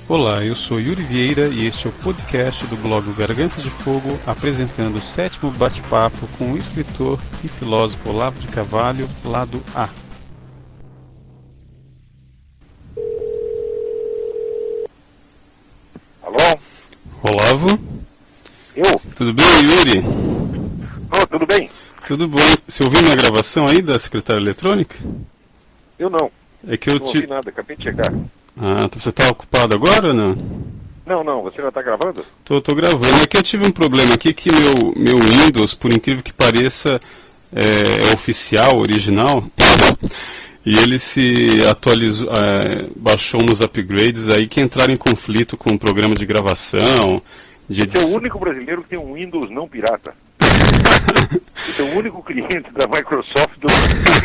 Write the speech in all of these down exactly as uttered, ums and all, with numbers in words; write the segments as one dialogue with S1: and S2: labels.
S1: Olá, eu sou Yuri Vieira e este é o podcast do blog Garganta de Fogo, apresentando o sétimo bate-papo com o escritor e filósofo Olavo de Carvalho, lado A.
S2: Alô?
S1: Olavo?
S2: Eu?
S1: Tudo bem, Yuri?
S2: Oh, tudo bem?
S1: Tudo bom. Você ouviu minha gravação aí da secretária eletrônica?
S2: Eu não.
S1: É que eu
S2: Não
S1: te...
S2: ouvi nada, acabei de chegar.
S1: Ah, você está ocupado agora ou não?
S2: Não, não, você já está gravando?
S1: Tô, tô gravando. É que eu tive um problema aqui que meu, meu Windows, por incrível que pareça, é, é oficial, original, e ele se atualizou, é, baixou uns upgrades aí que entraram em conflito com o programa de gravação, de
S2: Você é
S1: edição.
S2: o único brasileiro que tem um Windows não pirata. Você é o único cliente da Microsoft do...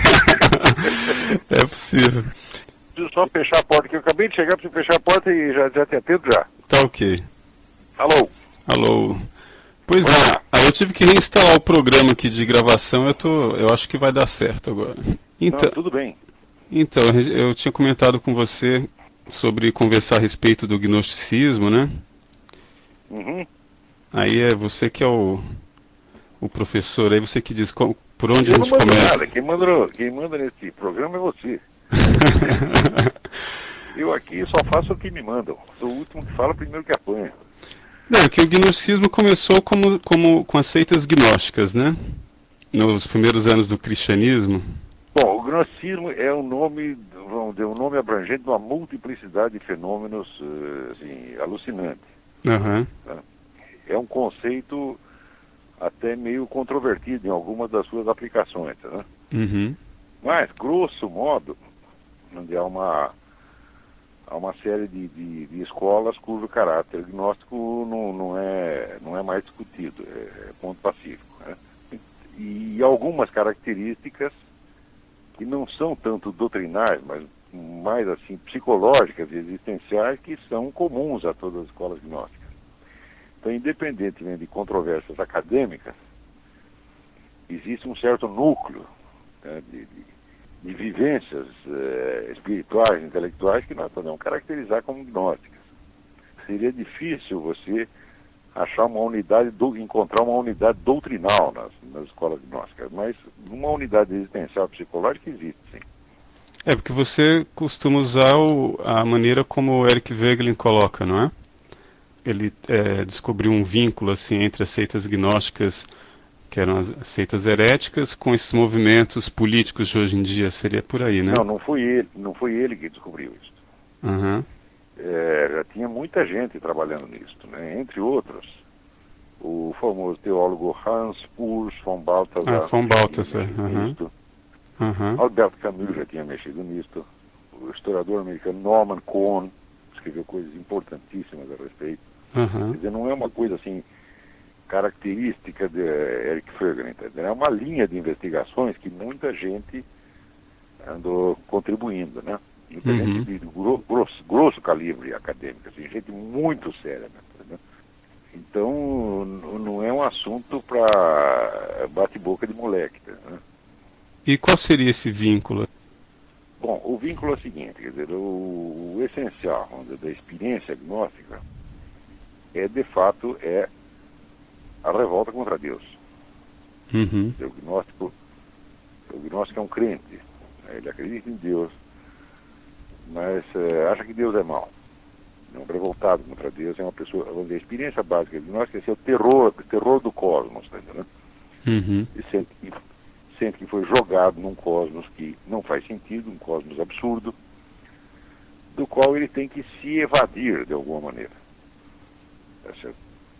S1: É possível.
S2: Preciso só fechar a porta, que eu acabei de chegar, preciso fechar a porta e já, já te atendo já.
S1: Tá ok.
S2: Alô?
S1: Alô. Pois é, aí eu tive que reinstalar o programa aqui de gravação, eu, tô, eu acho que vai dar certo agora. Então,
S2: Não, tudo bem.
S1: então, eu tinha comentado com você sobre conversar a respeito do gnosticismo, né?
S2: Uhum.
S1: Aí é você que é o, o professor, aí você que diz como, por onde
S2: Eu
S1: a
S2: não
S1: gente
S2: mando
S1: começa.
S2: nada, quem manda, quem manda nesse programa é você. Eu aqui só faço o que me mandam. Sou o último que fala, primeiro que apanha.
S1: Não, que o gnosticismo começou como, como com as seitas gnósticas, né? Nos primeiros anos do cristianismo.
S2: Bom, o gnosticismo é um nome, vamos dizer, um nome abrangente de uma multiplicidade de fenômenos eh, assim, alucinante.
S1: Aham.
S2: Tá? É um conceito até meio controvertido em algumas das suas aplicações. Né?
S1: Uhum.
S2: Mas, grosso modo, onde há uma, há uma série de, de, de escolas cujo caráter gnóstico não, não, é, não é mais discutido, é, é ponto pacífico. Né? E, e algumas características que não são tanto doutrinais, mas mais assim psicológicas e existenciais, que são comuns a todas as escolas gnósticas. Então, independentemente de controvérsias acadêmicas, existe um certo núcleo, né, de, de, de vivências eh, espirituais, intelectuais, que nós podemos caracterizar como gnósticas. Seria difícil você achar uma unidade, do, encontrar uma unidade doutrinal nas, nas escolas gnósticas, mas uma unidade existencial psicológica existe, sim.
S1: É porque você costuma usar o, a maneira como o Eric Voegelin coloca, não é? Ele é, descobriu um vínculo assim entre as seitas gnósticas, que eram as seitas heréticas, com esses movimentos políticos de hoje em dia. Seria por aí, né?
S2: Não, não foi ele, não foi ele que descobriu isso.
S1: Uhum.
S2: É, já tinha muita gente trabalhando nisso, né? Entre outros, o famoso teólogo Hans Urs von Balthasar.
S1: Ah, von Balthasar. Uhum.
S2: Nisto.
S1: Uhum.
S2: Albert Camus já tinha mexido nisso. O historiador americano Norman Cohn escreveu coisas importantíssimas a respeito.
S1: Uhum.
S2: Quer dizer, não é uma coisa assim característica de Eric Voegelin, entendeu? É uma linha de investigações que muita gente andou contribuindo, né? Muita
S1: Uhum.
S2: gente de gro grosso, grosso calibre acadêmico, assim, gente muito séria, né? Entendeu? Então, não é um assunto para bate-boca de moleque, né?
S1: E qual seria esse vínculo?
S2: Bom, o vínculo é o seguinte, quer dizer, o, o essencial, vamos dizer, da experiência gnóstica é, de fato, é a revolta contra Deus.
S1: Uhum.
S2: O gnóstico, o gnóstico é um crente, né? Ele acredita em Deus, mas é, acha que Deus é mau. É um revoltado contra Deus, é uma pessoa, vamos dizer, a experiência básica gnóstica é ser o terror, o terror do cosmos, tá entendendo?
S1: Uhum.
S2: E sente que, sente que foi jogado num cosmos que não faz sentido, um cosmos absurdo, do qual ele tem que se evadir de alguma maneira. Tá certo?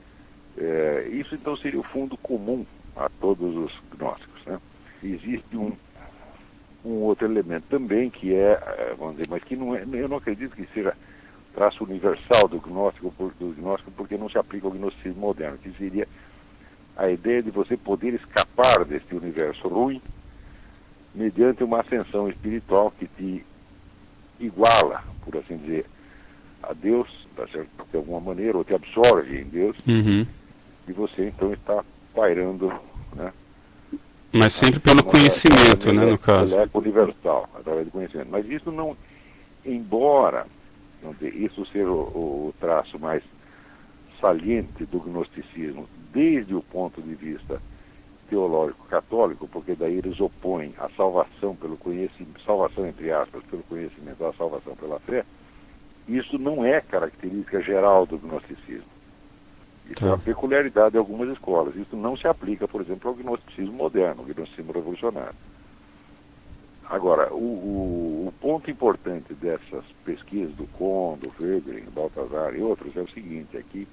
S2: É, isso então seria o fundo comum a todos os gnósticos, né? Existe um, um outro elemento também que é, vamos dizer, mas que não é, eu não acredito que seja traço universal do gnóstico, do gnóstico porque não se aplica ao gnosticismo moderno, que seria a ideia de você poder escapar deste universo ruim mediante uma ascensão espiritual que te iguala, por assim dizer, a Deus, tá certo? De alguma maneira, ou te absorve em Deus,
S1: Uhum.
S2: e você então está pairando, né?
S1: Mas sempre pelo conhecimento, né, no caso.
S2: É universal, através do conhecimento. Mas isso não, embora não de, isso ser o, o traço mais saliente do gnosticismo, desde o ponto de vista teológico católico, porque daí eles opõem a salvação pelo conhecimento, salvação entre aspas, pelo conhecimento, a salvação pela fé. Isso não é característica geral do gnosticismo. Isso tá. É uma peculiaridade de algumas escolas. Isso não se aplica, por exemplo, ao gnosticismo moderno, ao gnosticismo revolucionário. Agora, o, o, o ponto importante dessas pesquisas do Kohn, do Wegelin, do Balthasar e outros é o seguinte, é que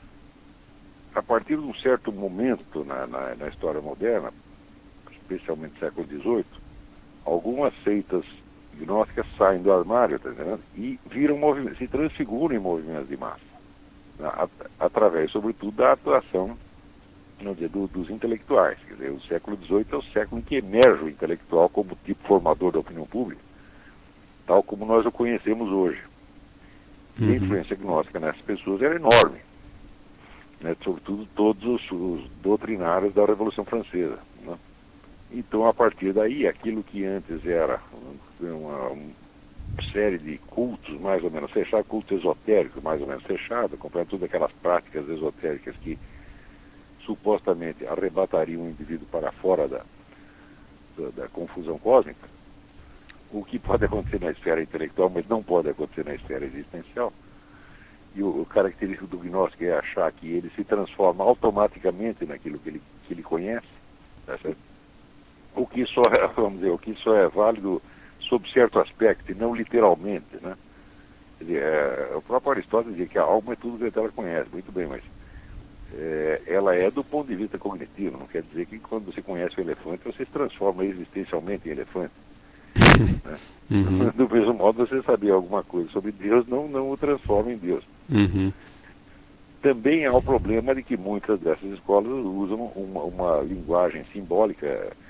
S2: a partir de um certo momento na, na, na história moderna, especialmente no século dezoito, algumas seitas gnósticas saem do armário, tá entendendo? E viram movimento, se transfiguram em movimentos de massa, né? Através, sobretudo, da atuação no dia do, dos intelectuais. Quer dizer, o século dezoito é o século em que emerge o intelectual como tipo formador da opinião pública, tal como nós o conhecemos hoje. Uhum. E a influência gnóstica nessas pessoas era enorme. Né, sobretudo todos os, os doutrinários da Revolução Francesa. Né? Então, a partir daí, aquilo que antes era uma, uma série de cultos mais ou menos fechados, cultos esotéricos mais ou menos fechados, acompanhando todas aquelas práticas esotéricas que supostamente arrebatariam o indivíduo para fora da, da, da confusão cósmica, o que pode acontecer na esfera intelectual, mas não pode acontecer na esfera existencial. E o, o característico do gnóstico é achar que ele se transforma automaticamente naquilo que ele, que ele conhece, tá certo? O que só é, vamos dizer, o que só é válido sob certo aspecto e não literalmente, né? Quer dizer, é, o próprio Aristóteles dizia que a alma é tudo que ela conhece, muito bem, mas é, ela é do ponto de vista cognitivo, não quer dizer que quando você conhece o elefante você se transforma existencialmente em elefante. Né? Uhum. Do mesmo modo, você saber alguma coisa sobre Deus não, não o transforma em Deus.
S1: Uhum.
S2: Também há o problema de que muitas dessas escolas usam uma, uma linguagem simbólica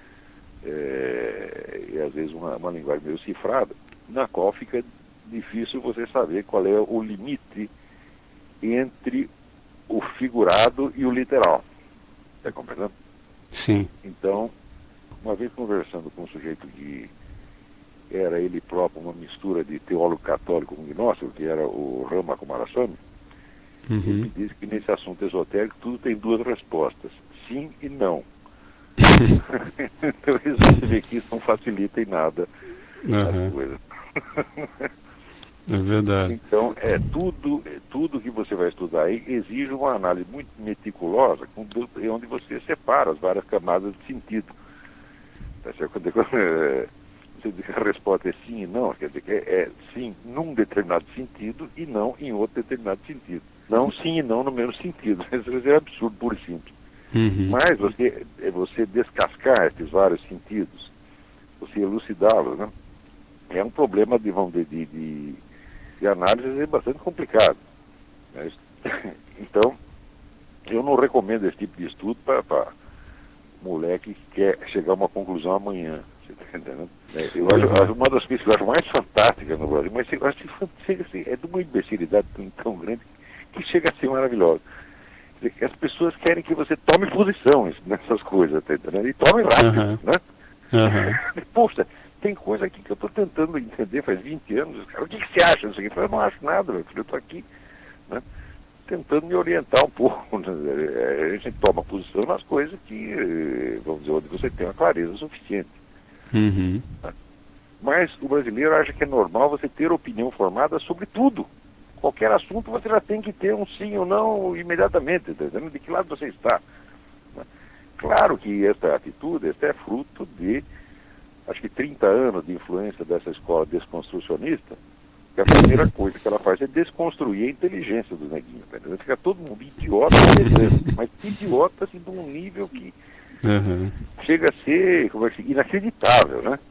S2: é, e às vezes uma, uma linguagem meio cifrada, na qual fica difícil você saber qual é o limite entre o figurado e o literal. Está compreendendo?
S1: Sim.
S2: Então, uma vez conversando com um sujeito que era ele próprio uma mistura de teólogo católico com gnóstico, que era o Rama Kumaraswamy, uhum. Ele me disse que nesse assunto esotérico tudo tem duas respostas, sim e não. Então isso vê que isso não facilita em nada
S1: uhum.
S2: as coisas.
S1: É verdade.
S2: Então, é tudo, é, tudo que você vai estudar aí exige uma análise muito meticulosa, com, onde você separa as várias camadas de sentido. Tá certo? Quando, quando, é, você diz que a resposta é sim e não, quer dizer que é, é sim num determinado sentido e não em outro determinado sentido. Não sim e não no mesmo sentido. Isso é absurdo, puro e simples.
S1: Uhum.
S2: Mas você, você descascar esses vários sentidos, você elucidá-los, né? É um problema de, vamos dizer, de, de, de análise bastante complicado. Né? Então, eu não recomendo esse tipo de estudo para moleque que quer chegar a uma conclusão amanhã. Você está entendendo? Eu acho, acho uma das coisas que eu acho mais fantásticas no Brasil, mas eu acho que chega assim, é de uma imbecilidade tão grande que chega a ser maravilhosa. As pessoas querem que você tome posição nessas coisas, tá entendendo? E tome rápido, uhum. né? Uhum. Poxa, tem coisa aqui que eu estou tentando entender faz vinte anos. Cara, o que, que você acha disso aqui? Eu não acho nada, meu filho, eu estou aqui, né? Tentando me orientar um pouco. Né? A gente toma posição nas coisas que, vamos dizer, onde você tem uma clareza suficiente.
S1: Uhum.
S2: Né? Mas o brasileiro acha que é normal você ter opinião formada sobre tudo. Qualquer assunto você já tem que ter um sim ou não imediatamente, entendendo de que lado você está. Claro que esta atitude esta é fruto de, acho que trinta anos de influência dessa escola desconstrucionista, que a primeira coisa que ela faz é desconstruir a inteligência dos neguinhos, entendeu? Fica todo mundo idiota, mas idiota assim, de um nível que uhum. chega a ser, como é que, inacreditável, né?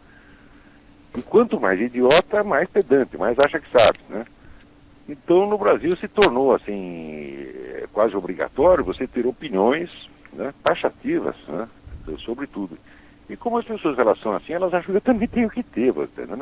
S2: E quanto mais idiota, mais pedante, mais acha que sabe, né? Então, no Brasil se tornou, assim, quase obrigatório você ter opiniões, né, taxativas, né, sobre tudo. E como as pessoas elas são assim, elas acham que eu também tenho que ter, você entendeu, né?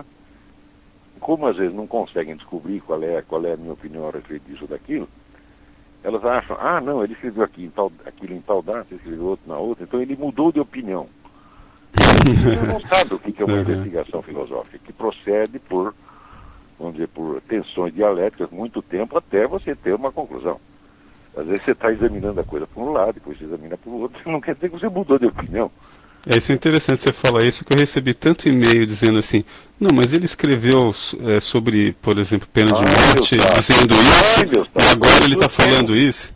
S2: Como às vezes não conseguem descobrir qual é, qual é a minha opinião a respeito disso ou daquilo, elas acham, ah, não, ele escreveu aqui em tal, aquilo em tal data, escreveu outro na outra, então ele mudou de opinião. Você não sabe o que é uma uhum. investigação filosófica, que procede por vamos dizer, por tensões dialéticas, muito tempo até você ter uma conclusão. Às vezes você está examinando a coisa por um lado, depois você examina por outro, não quer dizer que você mudou de opinião.
S1: É, isso é interessante você falar isso, que eu recebi tanto e-mail dizendo assim, não, mas ele escreveu é, sobre, por exemplo, pena de
S2: Ai,
S1: morte,
S2: meu
S1: dizendo
S2: Ai,
S1: isso,
S2: meu
S1: e agora ele está
S2: Deus,
S1: falando isso.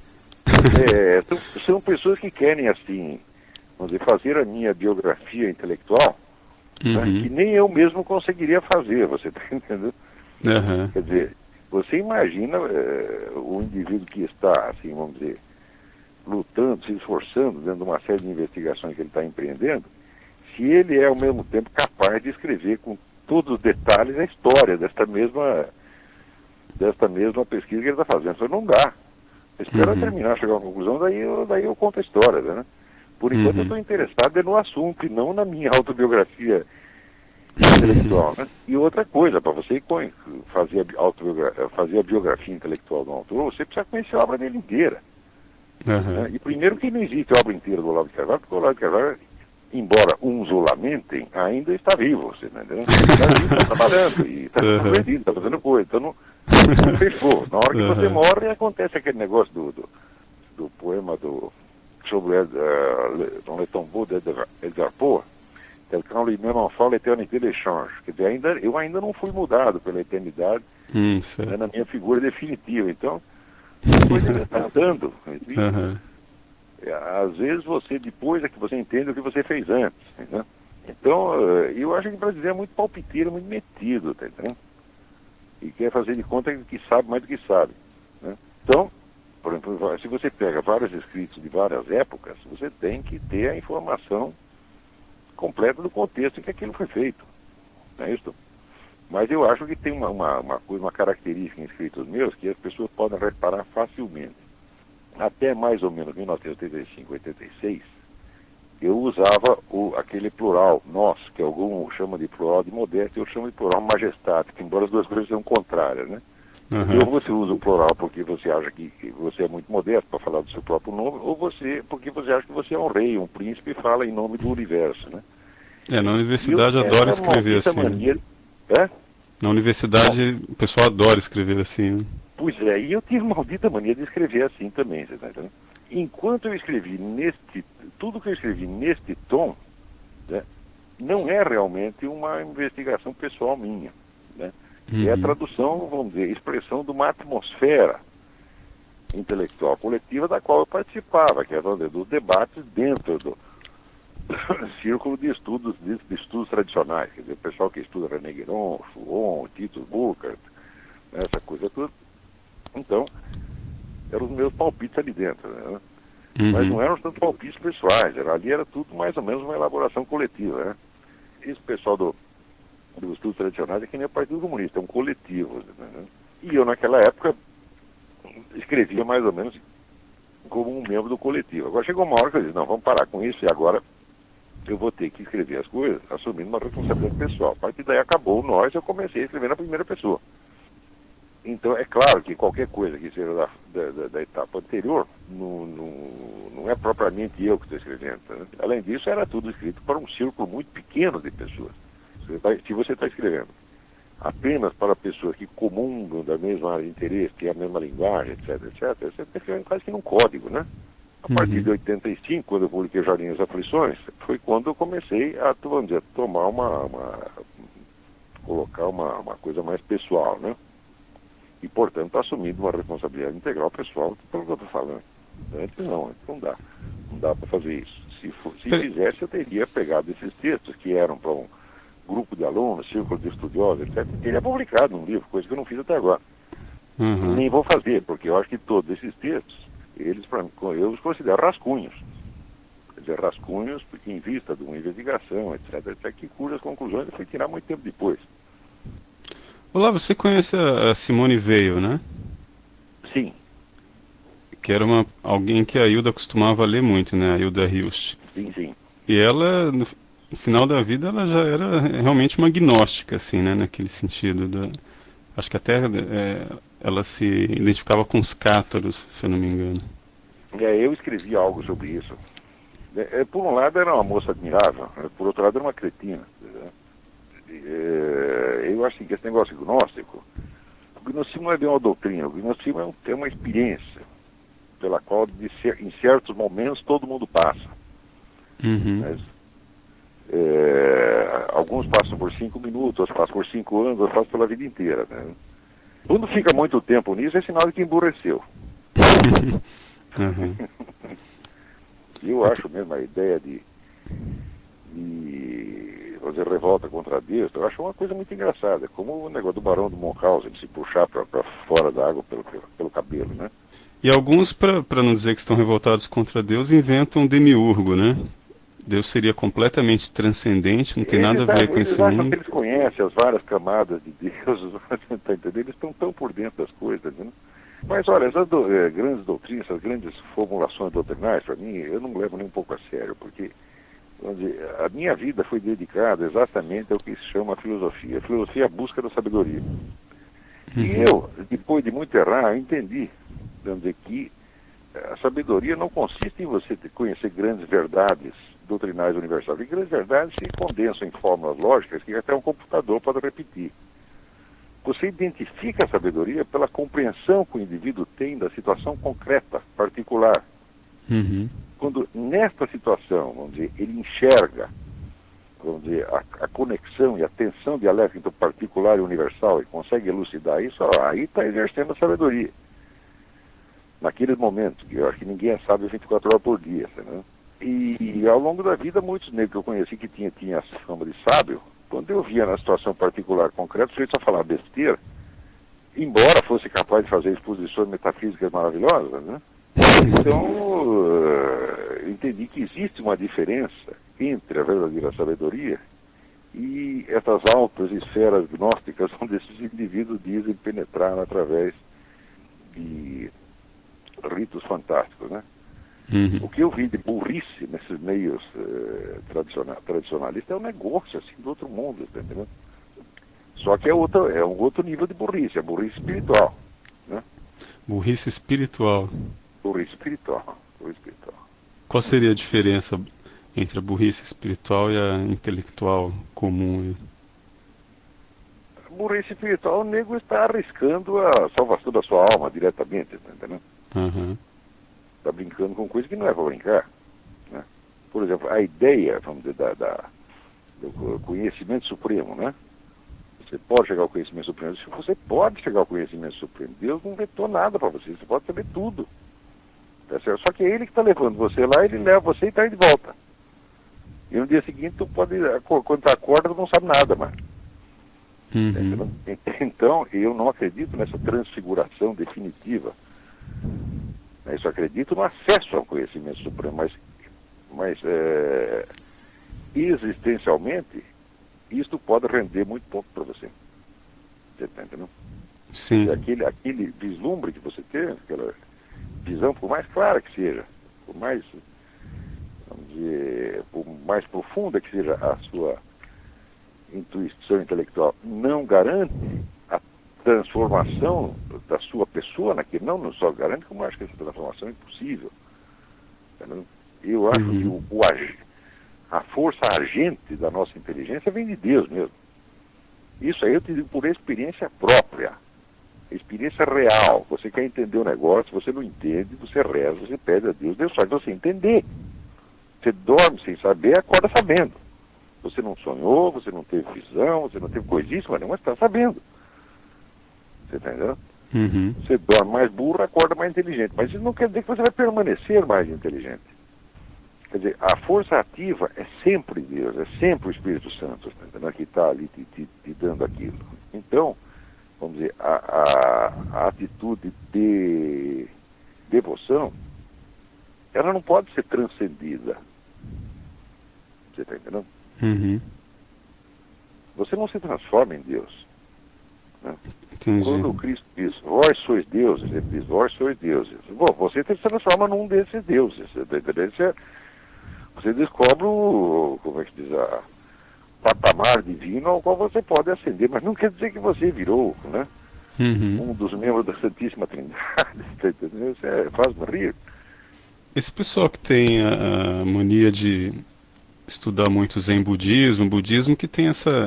S2: É, são, são pessoas que querem, assim, vamos dizer, fazer a minha biografia intelectual, né,
S1: Uhum.
S2: que nem eu mesmo conseguiria fazer, você está entendendo?
S1: Uhum.
S2: Quer dizer, você imagina é, o indivíduo que está, assim, vamos dizer, lutando, se esforçando dentro de uma série de investigações que ele está empreendendo, se ele é ao mesmo tempo capaz de escrever com todos os detalhes a história desta mesma, desta mesma pesquisa que ele está fazendo. Isso não dá. Espera
S1: Uhum.
S2: terminar, chegar a uma conclusão, daí eu, daí eu conto a história, né? Por enquanto eu
S1: Uhum.
S2: estou interessado é no assunto e não na minha autobiografia intelectual, né? E outra coisa, para você fazer a, autobiogra- fazer a biografia intelectual do autor, você precisa conhecer a obra dele inteira.
S1: Uhum.
S2: Né? E primeiro que não existe a obra inteira do Olavo de Carvalho, porque o Olavo de Carvalho, embora uns o lamentem, ainda está vivo, você tá entendendo? Está vivo, está trabalhando, e está
S1: Uhum.
S2: progredindo, está fazendo coisa, então não, não fechou. Na hora que você
S1: Uhum.
S2: morre, acontece aquele negócio do, do, do poema do, sobre o uh, Dans le tombeau de Edgar, Edgar Poe, quand lui-même enfant l'éternité l'échange. Quer dizer, ainda, eu ainda não fui mudado pela eternidade,
S1: Hum,
S2: né,
S1: certo.
S2: na minha figura definitiva, então a coisa ainda está andando. E,
S1: Uhum.
S2: às vezes você, depois é que você entende o que você fez antes, né? Então, eu acho que o brasileiro é muito palpiteiro, muito metido, tá entendendo? E quer fazer de conta que sabe mais do que sabe, né? Então, por exemplo, se você pega vários escritos de várias épocas, você tem que ter a informação completa do contexto em que aquilo foi feito, não é isso? Mas eu acho que tem uma, uma, uma coisa, uma característica em escritos meus que as pessoas podem reparar facilmente. Até mais ou menos mil novecentos e oitenta e cinco, oitenta e seis, eu usava o, aquele plural, nós, que alguns chamam de plural de modéstia, eu chamo de plural majestático, embora as duas coisas sejam contrárias, né?
S1: Uhum.
S2: Ou você usa o plural porque você acha que você é muito modesto para falar do seu próprio nome, ou você porque você acha que você é um rei, um príncipe e fala em nome do universo, né?
S1: É, na
S2: E eu,
S1: universidade adora
S2: essa
S1: escrever
S2: maldita
S1: assim, né?
S2: mania... É?
S1: Na
S2: Bom,
S1: universidade o pessoal adora escrever assim, né?
S2: pois é, e eu tive maldita mania de escrever assim também, você tá entendendo? Enquanto eu escrevi neste, tudo que eu escrevi neste tom, né, não é realmente uma investigação pessoal minha, né? É a
S1: Uhum.
S2: tradução, vamos dizer, expressão de uma atmosfera intelectual coletiva da qual eu participava, que é dos debates dentro do círculo de estudos, de, de estudos tradicionais, quer dizer, o pessoal que estuda René Guéron, Fouon, Tito Burckhardt, né, essa coisa toda. Então, eram os meus palpites ali dentro, né? Mas
S1: Uhum.
S2: não eram tanto palpites pessoais, era, ali era tudo mais ou menos uma elaboração coletiva, né? Esse pessoal do, dos estudos tradicionais é que nem o Partido Comunista, é um coletivo, né? E eu naquela época escrevia mais ou menos como um membro do coletivo. Agora chegou uma hora que eu disse, não, vamos parar com isso e agora eu vou ter que escrever as coisas assumindo uma responsabilidade pessoal. A partir daí acabou o nós, eu comecei a escrever na primeira pessoa. Então, é claro que qualquer coisa que seja da, da, da etapa anterior, não, não, não é propriamente eu que estou escrevendo. Né? Além disso, era tudo escrito para um círculo muito pequeno de pessoas. Você tá, se você está escrevendo apenas para pessoas que comungam da mesma área de interesse, têm a mesma linguagem, etc, etc, você está escrevendo quase que num código, né? A partir
S1: Uhum.
S2: de oitenta e cinco, quando eu publiquei Jardim das Aflições, foi quando eu comecei a, vamos dizer, tomar uma, uma colocar uma, uma coisa mais pessoal, né? E, portanto, assumindo uma responsabilidade integral pessoal pelo que eu estou falando. Antes não, antes não dá. Não dá para fazer isso. Se, for, se fizesse, eu teria pegado esses textos que eram para um grupo de alunos, círculo de estudiosos, etcétera, e teria publicado um livro, coisa que eu não fiz até agora.
S1: Uhum.
S2: Nem vou fazer, porque eu acho que todos esses textos, eles, pra mim, eu os considero rascunhos. Quer dizer, rascunhos porque em vista de uma investigação, etcétera, etcétera, que cujas conclusões eu fui tirar muito tempo depois.
S1: Olá, você conhece a a Simone Weil, né?
S2: Sim,
S1: Que era uma, alguém que a Hilda costumava ler muito, né? A Hilda Hilst.
S2: sim, sim.
S1: E ela, no, no final da vida, ela já era realmente uma gnóstica, assim, né? Naquele sentido. Da, acho que até é, ela se identificava com os cátaros, se eu não me engano.
S2: É, eu escrevi algo sobre isso. É, por um lado era uma moça admirável, por outro lado era uma cretina. é, eu acho que esse negócio gnóstico, o gnosticismo não é bem uma doutrina, o gnosticismo é, um, é uma experiência pela qual, de ser, em certos momentos, todo mundo passa.
S1: Uhum.
S2: Mas, é, alguns passam por cinco minutos, outros passam por cinco anos, outros passam pela vida inteira. Né? Quando fica muito tempo nisso, é sinal de que emburreceu.
S1: Uhum.
S2: Eu acho mesmo a ideia de, de fazer revolta contra Deus, eu acho uma coisa muito engraçada, como o negócio do Barão do Munchausen, de se puxar para fora da água pelo, pelo, pelo cabelo, né?
S1: E alguns, para não dizer que estão revoltados contra Deus, inventam um demiurgo, né? Deus seria completamente transcendente, não tem nada a
S2: Eles,
S1: ver com
S2: eles
S1: esse
S2: acham
S1: mundo.
S2: que eles conhecem as várias camadas de Deus, tá entendendo? Eles estão tão por dentro das coisas, né? Mas olha, essas do, eh, grandes doutrinas, essas grandes formulações doutrinais, para mim, eu não levo nem um pouco a sério, porque vamos dizer, a minha vida foi dedicada exatamente ao que se chama filosofia. A filosofia é a busca da sabedoria.
S1: Uhum.
S2: E eu, depois de muito errar, eu entendi, vamos dizer, que a sabedoria não consiste em você conhecer grandes verdades doutrinais universais. E grandes verdades se condensam em fórmulas lógicas que até um computador pode repetir. Você identifica a sabedoria pela compreensão que o indivíduo tem da situação concreta, particular.
S1: Uhum.
S2: Quando nesta situação, vamos dizer, ele enxerga, vamos dizer, a, a conexão e a tensão dialética entre o particular e o universal e consegue elucidar isso, ó, aí está exercendo a sabedoria. Naqueles momentos, que eu acho que ninguém sabe vinte e quatro horas por dia, né? E, e ao longo da vida, muitos negros que eu conheci que tinham tinha a fama de sábio, quando eu via na situação particular concreta, o sujeito só falar besteira, embora fosse capaz de fazer exposições metafísicas maravilhosas, né? Então, eu entendi que existe uma diferença entre a verdadeira sabedoria e essas altas esferas gnósticas onde esses indivíduos dizem penetrar através de ritos fantásticos, né?
S1: Uhum.
S2: O que eu vi de burrice nesses meios eh, tradicional, tradicionalistas é um negócio assim do outro mundo, tá entendendo? Só que é, outro, é um outro nível de burrice, é burrice espiritual, né?
S1: Burrice espiritual.
S2: Burrice espiritual, burrice espiritual.
S1: Qual seria a diferença entre a burrice espiritual e a intelectual comum?
S2: A burrice espiritual, o nego está arriscando a salvação da sua alma diretamente, tá entendendo?
S1: Uhum.
S2: Está brincando com coisa que não é para brincar, né? Por exemplo, a ideia, vamos dizer, da, da, do conhecimento supremo, né? Você pode chegar ao conhecimento supremo. Você pode chegar ao conhecimento supremo. Deus não vetou nada para você. Você pode saber tudo. Tá certo? Só que é ele que está levando você lá, ele leva você e traz de volta. E no dia seguinte, tu pode, quando tu acorda, tu não sabe nada mais.
S1: Uhum.
S2: Então, eu não acredito nessa transfiguração definitiva. Eu só acredito no acesso ao conhecimento supremo, mas, mas é, existencialmente, isto pode render muito pouco para você. Você está entendendo?
S1: Sim.
S2: E aquele, aquele vislumbre que você tem, aquela visão, por mais clara que seja, por mais, vamos dizer, por mais profunda que seja a sua intuição intelectual, não garante a transformação da sua pessoa naquele, não, não só garante, como acho que essa transformação é impossível. Entendeu? Eu acho
S1: Uhum.
S2: que o, o a força agente da nossa inteligência vem de Deus mesmo. Isso aí eu te digo por experiência própria, experiência real. Você quer entender o negócio, você não entende, você reza, você pede a Deus, Deus faz você entender. Você dorme sem saber, acorda sabendo. Você não sonhou, você não teve visão, você não teve coisíssima, mas está sabendo. Você entendeu?
S1: Uhum.
S2: Você dorme mais burro, acorda mais inteligente. Mas isso não quer dizer que você vai permanecer mais inteligente. Quer dizer, a força ativa é sempre Deus, é sempre o Espírito Santo, tá entendeu? Que está ali te, te, te dando aquilo. Então, vamos dizer, a, a, a atitude de devoção, ela não pode ser transcendida. Você está entendendo?
S1: Uhum.
S2: Você não se transforma em Deus. Né?
S1: Entendi.
S2: Quando o Cristo diz, vós sois deuses, ele diz, vós sois deuses. Bom, você se transforma num desses deuses. Você, você descobre o, como é que diz, a patamar divino ao qual você pode ascender, mas não quer dizer que você virou, né?
S1: Uhum.
S2: Um dos membros da Santíssima Trindade. Tá entendendo? Isso é, faz-me rir.
S1: Esse pessoal que tem a, a mania de estudar muito Zen budismo, budismo que tem essa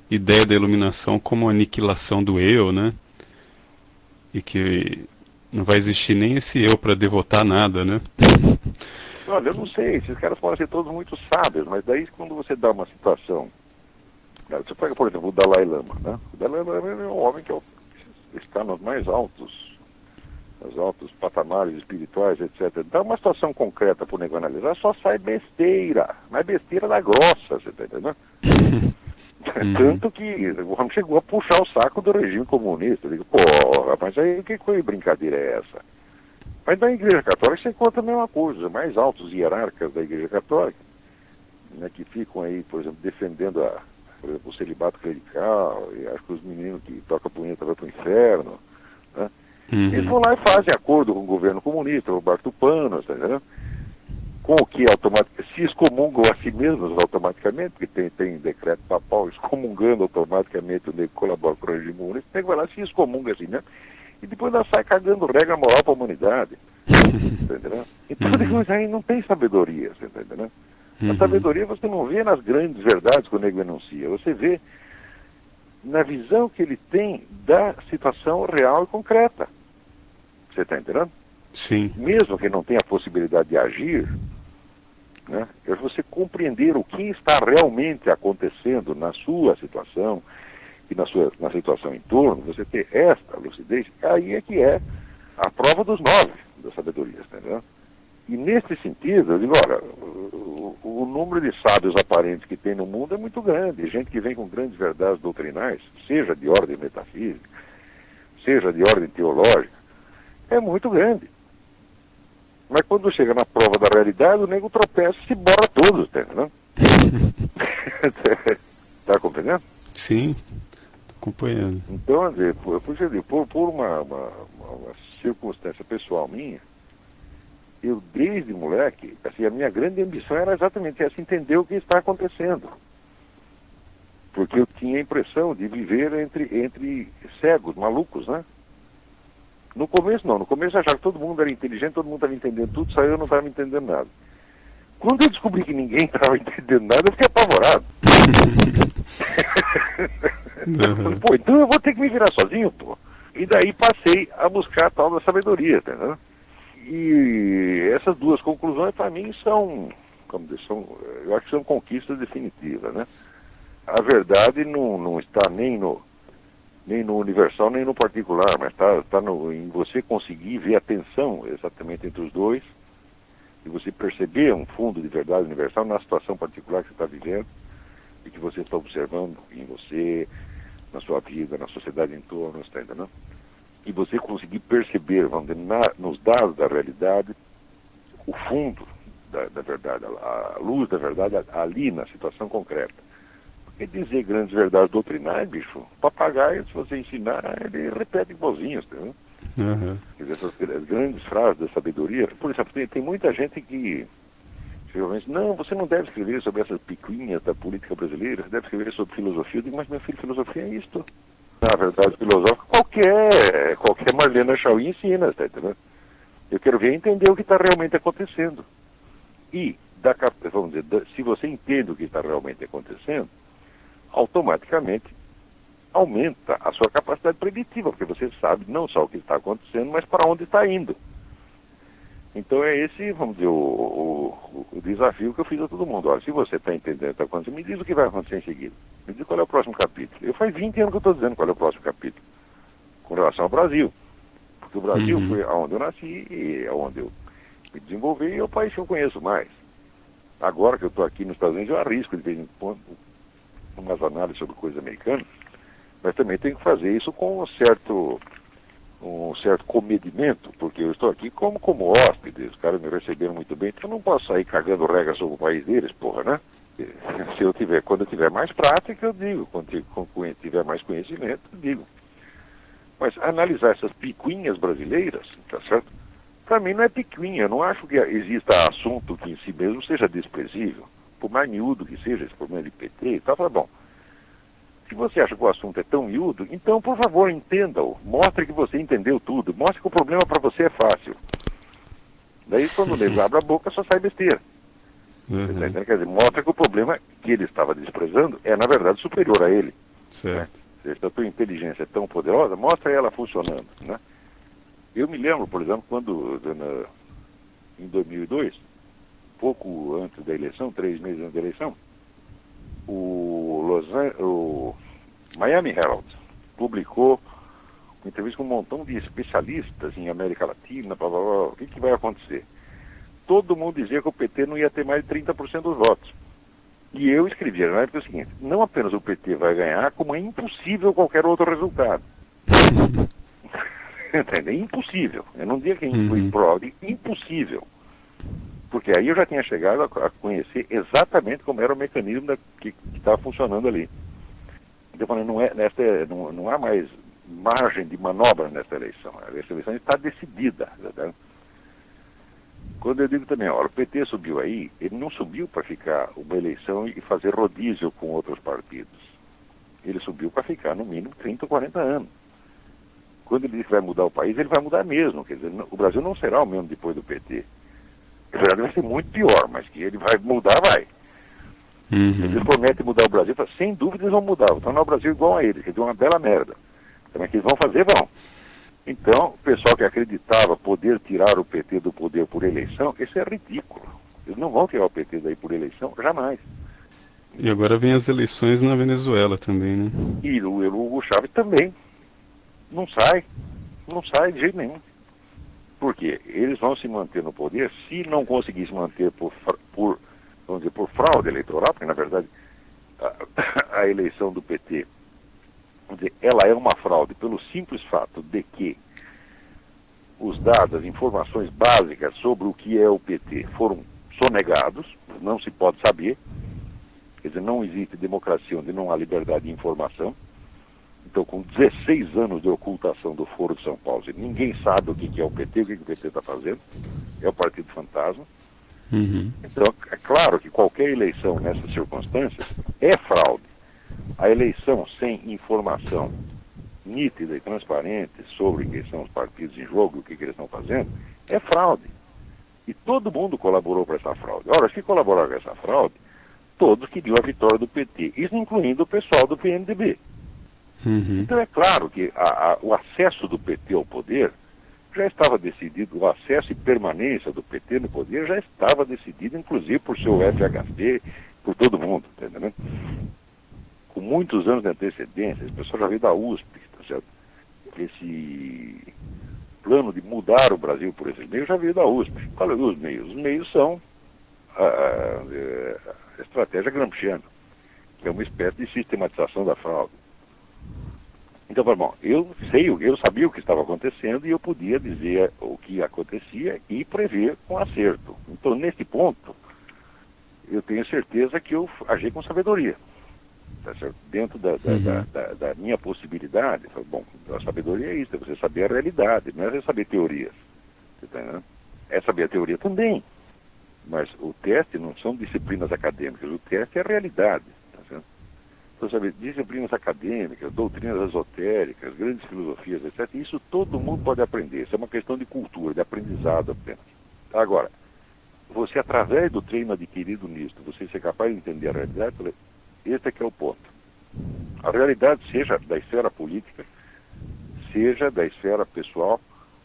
S1: ideia da iluminação como aniquilação do eu, né? E que não vai existir nem esse eu para devotar nada, né?
S2: Olha, eu não sei, esses caras podem ser todos muito sábios, mas daí quando você dá uma situação, você pega, por exemplo, o Dalai Lama, né? O Dalai Lama é um homem que está nos mais altos, nos altos patamares espirituais, etcétera. Dá uma situação concreta para o nego analisar, só sai besteira, mas besteira da grossa, você está entendendo? Uhum. Tanto que o homem chegou a puxar o saco do regime comunista. Eu digo, porra, mas aí que coisa brincadeira é essa? Mas na Igreja Católica você encontra a mesma coisa, os mais altos hierarcas da Igreja Católica, né, que ficam aí, por exemplo, defendendo a, por exemplo, o celibato clerical, e acho que os meninos que tocam punheta vão para o inferno, né? Uhum. Eles vão lá e fazem acordo com o governo comunista, o Barto Pano, tá entendendo? Com o que automaticamente se excomungam a si mesmos automaticamente, porque tem, tem decreto papal excomungando automaticamente o nego que colabora com o regime comunista, o nego vai lá e se excomunga assim mesmo, e depois ela sai cagando regra moral para a humanidade. Entendeu? Então, uhum. Aí não tem sabedoria, você tá entendendo? Uhum. A sabedoria você não vê nas grandes verdades que o nego enuncia, você vê na visão que ele tem da situação real e concreta. Você está entendendo?
S1: Sim.
S2: Mesmo que não tenha a possibilidade de agir, né, é você compreender o que está realmente acontecendo na sua situação e na sua na situação em torno, você ter esta lucidez, aí é que é a prova dos nove da sabedoria, entendeu? E nesse sentido, eu digo, olha, o, o, o número de sábios aparentes que tem no mundo é muito grande, gente que vem com grandes verdades doutrinais, seja de ordem metafísica, seja de ordem teológica, é muito grande. Mas quando chega na prova da realidade, o nego tropeça e se borra todos, tá entendendo? Tá compreendendo?
S1: Sim, tô acompanhando.
S2: Então, por, por, por uma, uma, uma circunstância pessoal minha, eu desde moleque, assim, a minha grande ambição era exatamente essa, entender o que está acontecendo. Porque eu tinha a impressão de viver entre, entre cegos, malucos, né? No começo não, no começo eu achava que todo mundo era inteligente, todo mundo estava entendendo tudo, só eu não estava entendendo nada. Quando eu descobri que ninguém estava entendendo nada, eu fiquei apavorado. Uhum. Pô, então eu vou ter que me virar sozinho, pô. E daí passei a buscar a tal da sabedoria, tá entendendo? E essas duas conclusões para mim são, como dizer, são, eu acho que são conquistas definitivas, né? A verdade não, não está nem no nem no universal, nem no particular, mas está tá no, em você conseguir ver a tensão exatamente entre os dois, e você perceber um fundo de verdade universal na situação particular que você está vivendo, e que você está observando em você, na sua vida, na sociedade em torno, está entendendo? E você conseguir perceber, vamos dizer, na, nos dados da realidade, o fundo da, da verdade, a, a luz da verdade ali na situação concreta. Porque dizer grandes verdades doutrinais, bicho, papagaio, se você ensinar, ele repete igualzinho, entendeu? Uhum. Quer dizer, essas as grandes frases da sabedoria, por exemplo, tem, tem muita gente que não, você não deve escrever sobre essas picuinhas da política brasileira, você deve escrever sobre filosofia. Eu digo, mas meu filho, filosofia é isto. Na verdade, filosófica, qualquer, qualquer Marlena Chauí ensina, tá entendendo? Eu quero ver entender o que está realmente acontecendo. E, da, vamos dizer, da, se você entende o que está realmente acontecendo, automaticamente aumenta a sua capacidade preditiva, porque você sabe não só o que está acontecendo, mas para onde está indo. Então é esse, vamos dizer, o, o, o desafio que eu fiz a todo mundo. Olha, se você está entendendo o que está acontecendo, me diz o que vai acontecer em seguida. Me diz qual é o próximo capítulo. Eu faz vinte anos que eu estou dizendo qual é o próximo capítulo, com relação ao Brasil. Porque o Brasil uhum. foi onde eu nasci, e é onde eu me desenvolvi, e é o país que eu conheço mais. Agora que eu estou aqui nos Estados Unidos, eu arrisco de vez em quando umas análises sobre coisas americanas, mas também tenho que fazer isso com um certo, um certo comedimento, porque eu estou aqui como, como hóspede, os caras me receberam muito bem, então eu não posso sair cagando regras sobre o país deles, porra, né? Se eu tiver, quando eu tiver mais prática, eu digo, quando eu tiver mais conhecimento, eu digo. Mas analisar essas picuinhas brasileiras, tá certo? Para mim não é picuinha, eu não acho que exista assunto que em si mesmo seja desprezível, por mais miúdo que seja esse problema de P T e tal, fala, bom, se você acha que o assunto é tão miúdo, então, por favor, entenda-o, mostre que você entendeu tudo, mostre que o problema para você é fácil. Daí, quando o nego abre a boca, só sai besteira. Uhum. Quer dizer, mostra que o problema que ele estava desprezando é, na verdade, superior a ele. Né?
S1: Certo.
S2: Se a tua inteligência é tão poderosa, mostra ela funcionando. Né? Eu me lembro, por exemplo, quando na, em dois mil e dois, pouco antes da eleição, três meses antes da eleição, o, Los An o Miami Herald publicou uma entrevista com um montão de especialistas em América Latina, blá, blá, blá. O que, que vai acontecer? Todo mundo dizia que o P T não ia ter mais de trinta por cento dos votos. E eu escrevia na época o seguinte: não apenas o P T vai ganhar, como é impossível qualquer outro resultado. Entende? É impossível. Eu não digo que é
S1: Uhum.
S2: improve, impossível. Porque aí eu já tinha chegado a, a conhecer exatamente como era o mecanismo da, que estava funcionando ali. Então, eu falei, não, é, nesta, não, não há mais margem de manobra nesta eleição. Essa eleição está decidida. Tá? Quando eu digo também, olha, o P T subiu aí, ele não subiu para ficar uma eleição e fazer rodízio com outros partidos. Ele subiu para ficar no mínimo trinta ou quarenta anos. Quando ele diz que vai mudar o país, ele vai mudar mesmo. Quer dizer, o Brasil não será o mesmo depois do P T. Na verdade vai ser muito pior, mas que ele vai mudar, vai.
S1: Uhum.
S2: Eles prometem mudar o Brasil, sem dúvida eles vão mudar, vão tornar o Brasil igual a eles, quer dizer, uma bela merda. Também que eles vão fazer, vão. Então, o pessoal que acreditava poder tirar o P T do poder por eleição, isso é ridículo. Eles não vão tirar o P T daí por eleição, jamais.
S1: E agora vem as eleições na Venezuela também, né?
S2: E o Hugo Chávez também. Não sai. Não sai de jeito nenhum. Por quê? Eles vão se manter no poder se não conseguir se manter por, por, vamos dizer, por fraude eleitoral, porque na verdade a, a eleição do P T, vamos dizer, ela é uma fraude pelo simples fato de que os dados, as informações básicas sobre o que é o P T foram sonegados, não se pode saber, quer dizer, não existe democracia onde não há liberdade de informação. Então, com dezesseis anos de ocultação do Foro de São Paulo, ninguém sabe o que é o P T, o que o P T está fazendo. É o Partido Fantasma.
S1: Uhum.
S2: Então, é claro que qualquer eleição nessas circunstâncias é fraude. A eleição sem informação nítida e transparente sobre quem são os partidos em jogo e o que, que eles estão fazendo, é fraude. E todo mundo colaborou para essa fraude. Ora, se colaboraram com essa fraude, todos queriam a vitória do P T, isso incluindo o pessoal do P M D B.
S1: Uhum.
S2: Então é claro que a, a, o acesso do P T ao poder já estava decidido, o acesso e permanência do P T no poder já estava decidido, inclusive por seu F H C, por todo mundo, tá entendendo? Com muitos anos de antecedência, as pessoas já veio da U S P, tá certo? Esse plano de mudar o Brasil por esses meios já veio da U S P. Qual é os meios? Os meios são a, a, a estratégia gramsciana, que é uma espécie de sistematização da fraude. Então, bom, eu sei, eu sabia o que estava acontecendo e eu podia dizer o que acontecia e prever com acerto. Então, nesse ponto, eu tenho certeza que eu agi com sabedoria. Tá certo? Dentro da, da,
S1: Uhum.
S2: da, da, da minha possibilidade, bom, a sabedoria é isso, é você saber a realidade, não é você saber teorias. Você tá entendendo? É saber a teoria também. Mas o teste não são disciplinas acadêmicas, o teste é a realidade. Tá certo? Então, sabe, disciplinas acadêmicas, doutrinas esotéricas, grandes filosofias, etcétera, isso todo mundo pode aprender. Isso é uma questão de cultura, de aprendizado apenas. Agora, você, através do treino adquirido nisso, você ser capaz de entender a realidade, esse é que é o ponto. A realidade, seja da esfera política, seja da esfera pessoal.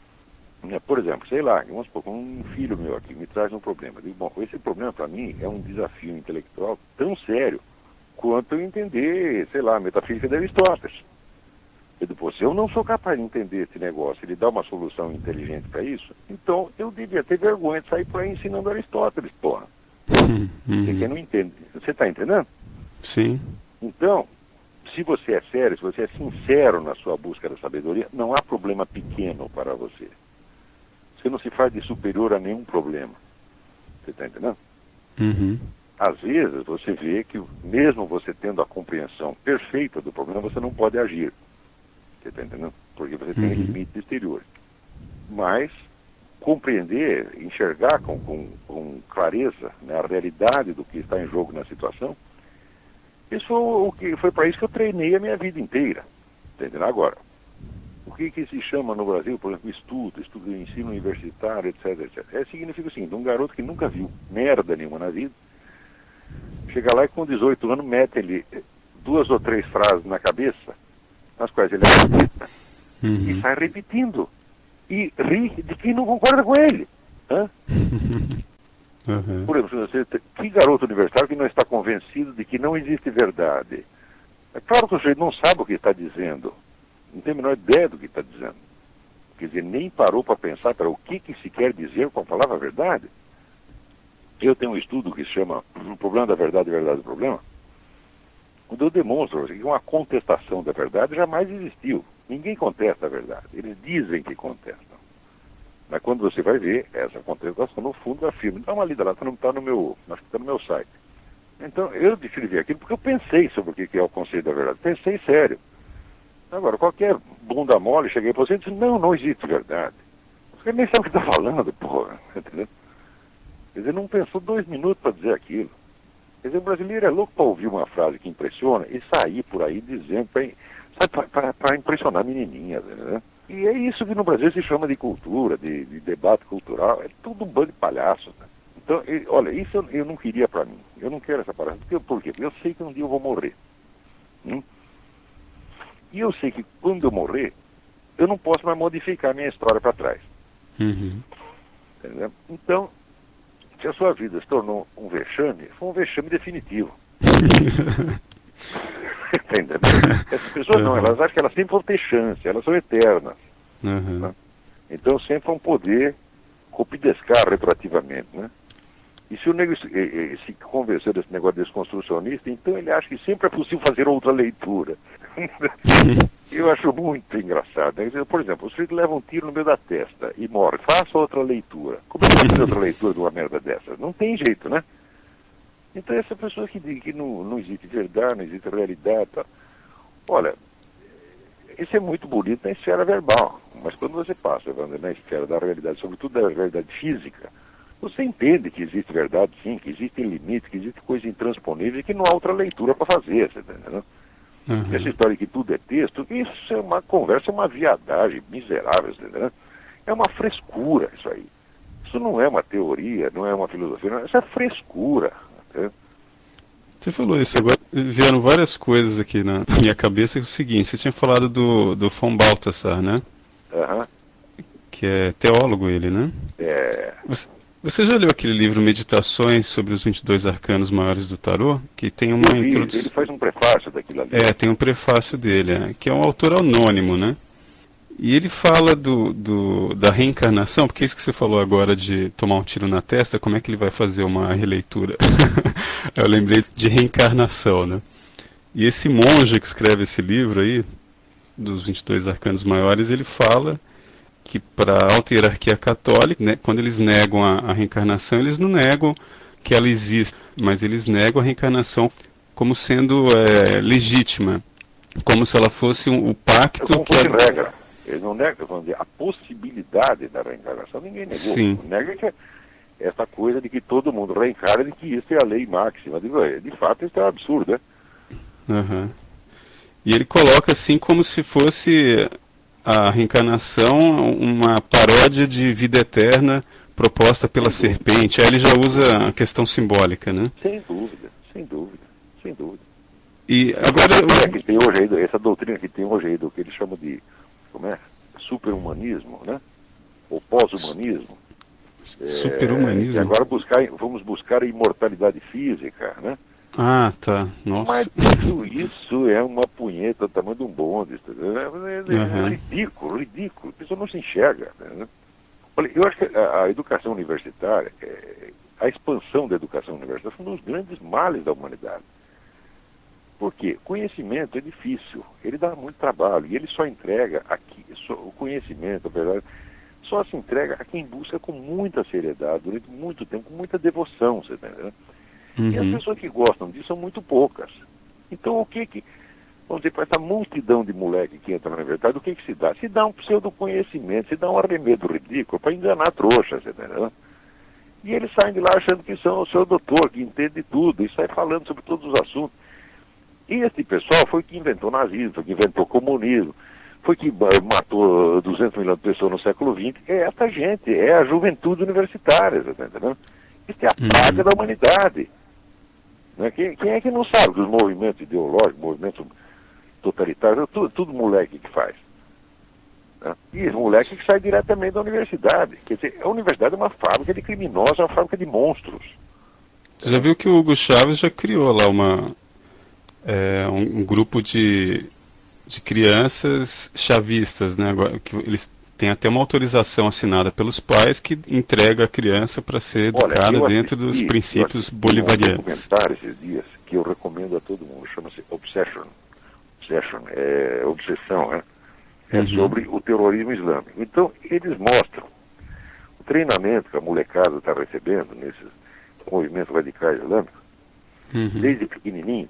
S2: Por exemplo, sei lá, vamos supor, um filho meu aqui me traz um problema. Eu digo, bom, esse problema para mim é um desafio intelectual tão sério quanto eu entender, sei lá, a metafísica de Aristóteles. Eu digo, se eu não sou capaz de entender esse negócio, ele dá uma solução inteligente para isso, então eu devia ter vergonha de sair por aí ensinando Aristóteles, porra.
S1: Uhum.
S2: Você que não entende. Você está entendendo?
S1: Sim.
S2: Então, se você é sério, se você é sincero na sua busca da sabedoria, não há problema pequeno para você. Você não se faz de superior a nenhum problema. Você está entendendo?
S1: Uhum.
S2: Às vezes você vê que mesmo você tendo a compreensão perfeita do problema, você não pode agir. Você está entendendo? Porque você tem
S1: Uhum.
S2: limites exteriores. Mas compreender, enxergar com, com, com clareza, né, a realidade do que está em jogo na situação, isso foi, o que, foi para isso que eu treinei a minha vida inteira. Está entendendo? Agora, o que, que se chama no Brasil, por exemplo, estudo, estudo de ensino universitário, etc, etcétera. É, significa o seguinte, um garoto que nunca viu merda nenhuma na vida, chega lá e com dezoito anos mete ele duas ou três frases na cabeça, nas quais ele acredita,
S1: uhum.
S2: e sai repetindo. E ri de quem não concorda com ele. Hã?
S1: Uhum.
S2: Por exemplo, você, que garoto universitário que não está convencido de que não existe verdade? É claro que o sujeito não sabe o que está dizendo. Não tem a menor ideia do que está dizendo. Quer dizer, nem parou para pensar para o que, que se quer dizer com a palavra verdade. Eu tenho um estudo que se chama O Problema da Verdade e Verdade do Problema, onde eu demonstro que uma contestação da verdade jamais existiu. Ninguém contesta a verdade. Eles dizem que contestam. Mas quando você vai ver, essa contestação, no fundo, afirma. Dá uma lida lá, está no, tá no meu, acho que está no meu site. Então, eu decidi ver aquilo porque eu pensei sobre o que é o conceito da verdade. Pensei sério. Agora, qualquer bunda mole, cheguei para você e disse, não, não existe verdade. Você nem sabe o que está falando, porra. Entendeu? Quer dizer, não pensou dois minutos para dizer aquilo. Quer dizer, o brasileiro é louco para ouvir uma frase que impressiona e sair por aí dizendo, para impressionar menininhas, né? E é isso que no Brasil se chama de cultura, de, de debate cultural. É tudo um bando de palhaços, né? Então, e, olha, isso eu, eu não queria para mim. Eu não quero essa parada. Por quê? Por quê? Porque eu sei que um dia eu vou morrer. Hum? E eu sei que quando eu morrer, eu não posso mais modificar a minha história para trás.
S1: Uhum.
S2: Entendeu? Então, se a sua vida se tornou um vexame, foi um vexame definitivo. Entendeu? Essas pessoas não, elas acham que elas sempre vão ter chance, elas são eternas.
S1: Uhum.
S2: Né? Então sempre vão poder copidescar retroativamente, né? E se o nego se, se convenceu desse negócio desconstrucionista, então ele acha que sempre é possível fazer outra leitura. Eu acho muito engraçado. Né? Por exemplo, o sujeito leva um tiro no meio da testa e morre. Faça outra leitura. Como é que fazer outra leitura de uma merda dessa? Não tem jeito, né? Então essa pessoa que diz que não, não existe verdade, não existe realidade, tá? Olha, isso é muito bonito na esfera verbal, mas quando você passa na esfera da realidade, sobretudo da realidade física, você entende que existe verdade sim, que existem limites, que existe coisa intransponível e que não há outra leitura para fazer, você tá entendendo? Uhum. Essa história que tudo é texto, isso é uma conversa, é uma viadagem miserável, você tá entendendo? É uma frescura isso aí. Isso não é uma teoria, não é uma filosofia, não, isso é frescura. Né?
S1: Você falou isso, agora vieram várias coisas aqui na minha cabeça, que é o seguinte, você tinha falado do, do von Balthasar, né?
S2: Uhum.
S1: Que é teólogo ele, né?
S2: É...
S1: Você, você já leu aquele livro Meditações sobre os vinte e dois arcanos maiores do tarô? Que tem uma introdução...
S2: Ele faz um prefácio daquilo ali.
S1: É, tem um prefácio dele, é, que é um autor anônimo, né? E ele fala do, do, da reencarnação, porque isso que você falou agora de tomar um tiro na testa, como é que ele vai fazer uma releitura? Eu lembrei de reencarnação, né? E esse monge que escreve esse livro aí, dos vinte e dois arcanos maiores, ele fala que para a alta hierarquia católica, né, quando eles negam a, a reencarnação, eles não negam que ela existe, mas eles negam a reencarnação como sendo é, legítima, como se ela fosse um, o pacto
S2: como
S1: que...
S2: fosse
S1: A...
S2: regra. Eles não negam, vamos dizer, a possibilidade da reencarnação, ninguém negou.
S1: Sim.
S2: Nega que essa coisa de que todo mundo reencarna e que isso é a lei máxima. De, de fato, isso é um absurdo, né?
S1: Uhum. E ele coloca assim como se fosse a reencarnação uma paródia de vida eterna proposta pela sem serpente. Aí ele já usa a questão simbólica, né?
S2: Sem dúvida, sem dúvida, sem dúvida.
S1: E agora...
S2: É que tem hoje aí, essa doutrina que tem hoje aí, do que eles chamam de, como é? Superhumanismo, né? Ou pós-humanismo.
S1: Superhumanismo.
S2: É, e agora buscar, vamos buscar a imortalidade física, né?
S1: Ah, tá. Nossa.
S2: Mas tudo isso é uma punheta do tamanho de um bonde. É, é, uhum. é ridículo, ridículo. A pessoa não se enxerga. Né? Olha, eu acho que a, a educação universitária, é, a expansão da educação universitária foi um dos grandes males da humanidade. Por quê? Conhecimento é difícil, ele dá muito trabalho, e ele só entrega aqui, só, o conhecimento, a verdade, só se entrega a quem busca com muita seriedade, durante muito tempo, com muita devoção, você tá entendendo? Uhum. E as pessoas que gostam disso são muito poucas. Então o que que, vamos dizer, para essa multidão de moleque que entra na universidade, o que que se dá? Se dá um pseudo-conhecimento, se dá um arremedo ridículo para enganar trouxa, você tá entendendo? E eles saem de lá achando que são o seu doutor, que entende de tudo, e sai falando sobre todos os assuntos. E esse pessoal foi que inventou o nazismo, foi que inventou o comunismo, foi que matou duzentos milhões de pessoas no século vinte. É essa gente, é a juventude universitária, você tá entendendo? Isso é a praga uhum. da humanidade. Né? Quem, quem é que não sabe que os movimentos ideológicos, movimentos totalitários, tudo, tudo moleque que faz. Né? E moleque que sai diretamente da universidade. Quer dizer, a universidade é uma fábrica de criminosos, é uma fábrica de monstros.
S1: Você já viu que o Hugo Chávez já criou lá uma, é, um, um grupo de, de crianças chavistas, né? Agora, que eles têm até uma autorização assinada pelos pais que entrega a criança para ser educada
S2: Olha,
S1: dentro
S2: assisti,
S1: dos princípios
S2: um
S1: bolivarianos.
S2: documentário esses dias que eu recomendo a todo mundo, chama-se Obsession. Obsession, é obsessão, né? É
S1: Uhum.
S2: sobre o terrorismo islâmico. Então, eles mostram o treinamento que a molecada está recebendo nesses movimentos radicais islâmicos,
S1: Uhum.
S2: desde pequenininho,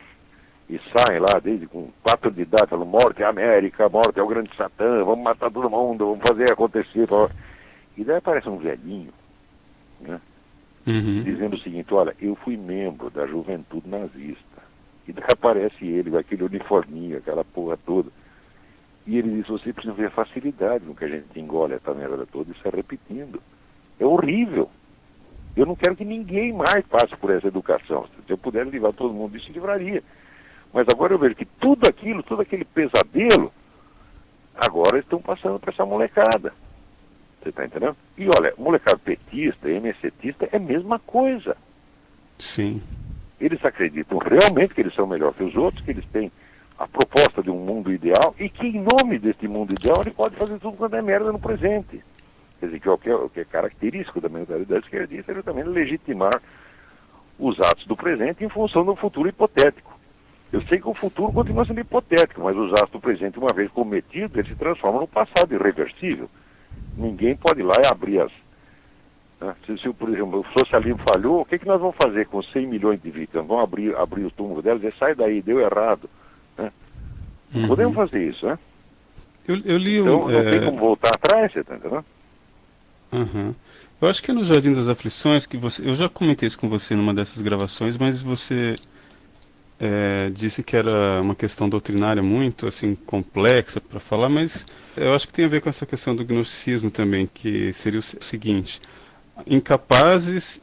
S2: e saem lá desde com quatro de idade, falando, morte é a América, morte é o grande Satã, vamos matar todo mundo, vamos fazer acontecer. E daí aparece um velhinho, né,
S1: Uhum.
S2: dizendo o seguinte, olha, eu fui membro da juventude nazista. E daí aparece ele com aquele uniforminho, aquela porra toda. E ele diz, você precisa ver a facilidade no que a gente engole essa merda toda e sai repetindo. É horrível. Eu não quero que ninguém mais passe por essa educação. Se eu pudesse livrar todo mundo disso, livraria. Mas agora eu vejo que tudo aquilo, todo aquele pesadelo, agora estão passando para essa molecada. Você está entendendo? E olha, molecada petista, MSCista, é a mesma coisa.
S1: Sim.
S2: Eles acreditam realmente que eles são melhor que os outros, que eles têm a proposta de um mundo ideal e que em nome deste mundo ideal ele pode fazer tudo quanto é merda no presente. Quer dizer, que é o que é, o que é característico da mentalidade esquerdista, é também legitimar os atos do presente em função do futuro hipotético. Eu sei que o futuro continua sendo hipotético, mas os atos do presente, uma vez cometidos, eles se transformam no passado irreversível. Ninguém pode ir lá e abrir as... Né? Se, se, por exemplo, o socialismo falhou, o que, é que nós vamos fazer com cem milhões de vítimas? Vamos abrir, abrir os túmulos delas e dizer, sai daí, deu errado. Né?
S1: Uhum.
S2: Podemos fazer isso, né?
S1: Eu, eu li
S2: Então,
S1: um...
S2: não
S1: é...
S2: tem como voltar atrás, você está entendendo?
S1: Uhum. Eu acho que é no Jardim das Aflições que você... Eu já comentei isso com você numa dessas gravações, mas você é, disse que era uma questão doutrinária muito assim complexa para falar, mas eu acho que tem a ver com essa questão do gnosticismo também, que seria o seguinte: incapazes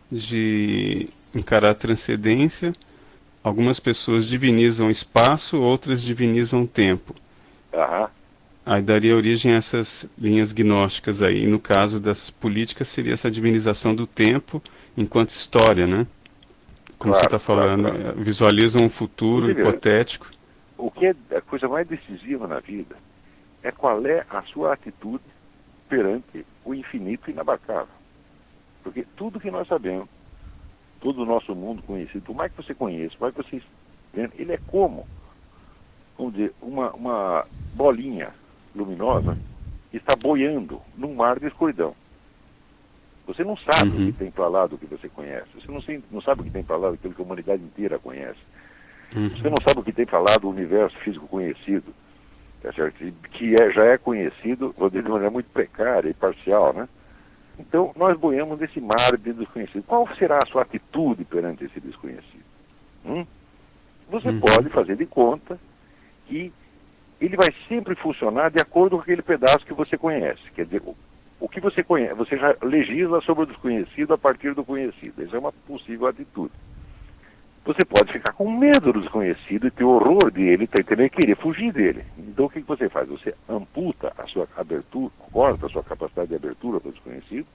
S1: de encarar a transcendência, algumas pessoas divinizam o espaço, outras divinizam o tempo.
S2: Aham.
S1: Aí daria origem a essas linhas gnósticas aí. E no caso dessas políticas seria essa divinização do tempo enquanto história, né? Como
S2: Claro,
S1: você está falando,
S2: claro, claro.
S1: visualizam um futuro
S2: Inclusive,
S1: hipotético.
S2: o que é a coisa mais decisiva na vida é qual é a sua atitude perante o infinito inabarcável. Porque tudo que nós sabemos, todo o nosso mundo conhecido, por mais que você conheça, por mais que você esteja, ele é como, vamos dizer, uma, uma bolinha luminosa que está boiando num mar de escuridão. Você não sabe
S1: Uhum.
S2: o que tem para lá do que você conhece. Você não, sei, não sabe o que tem para lá daquilo que a humanidade inteira conhece.
S1: Uhum.
S2: Você não sabe o que tem para lá do universo físico conhecido, tá certo? Que é, já é conhecido, vou dizer, de maneira muito precária e parcial, né? Então, nós boiamos nesse mar de desconhecido. Qual será a sua atitude perante esse desconhecido? Hum? Você
S1: Uhum.
S2: pode fazer de conta que ele vai sempre funcionar de acordo com aquele pedaço que você conhece. Quer dizer, o, o que você conhece, você já legisla sobre o desconhecido a partir do conhecido. Essa é uma possível atitude. Você pode ficar com medo do desconhecido e ter horror dele, tá entendendo? E querer fugir dele. Então o que, que você faz? Você amputa a sua abertura, corta a sua capacidade de abertura para o desconhecido